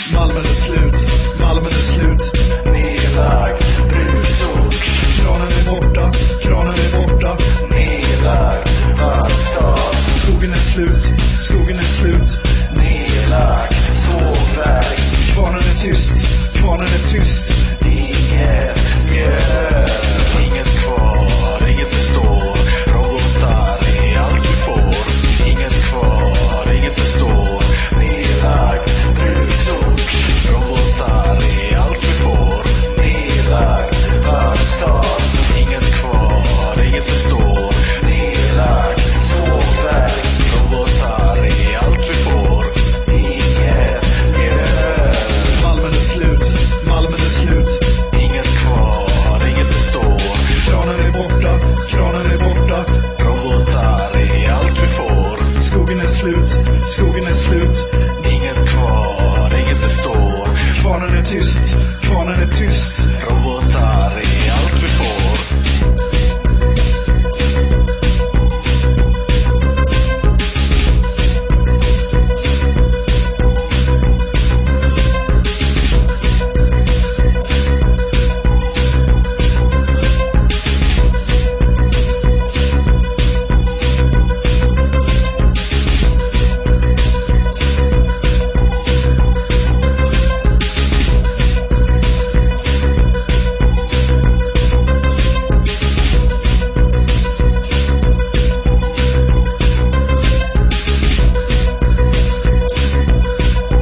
Malmen är slut, Malmen är slut. Nedlagd brusort. Kranen är borta, kranen är borta. Nedlagd verkstad. Skogen är slut, skogen är slut. Nedlagt sågverk. Kvarnen är tyst, kvarnen är tyst. Inget mjöl. Inget kvar, inget består. Robotar är allt vi får. Inget kvar, inget består. Nedlagd brusort. Robotar är allt vi får. Nedlagd verkstad. Inget kvar, inget består. Nedlagd sågverk. Robotar är allt vi får. Inget mjöl. Malmen är slut, Malmen är slut. Inget kvar, inget består. Kranen är borta, kranen är borta. Robotar är allt vi får. Skogen är slut, skogen är slut. Inget kvar, inget består. Kvarnen är tyst, kvarnen är tyst. Robotar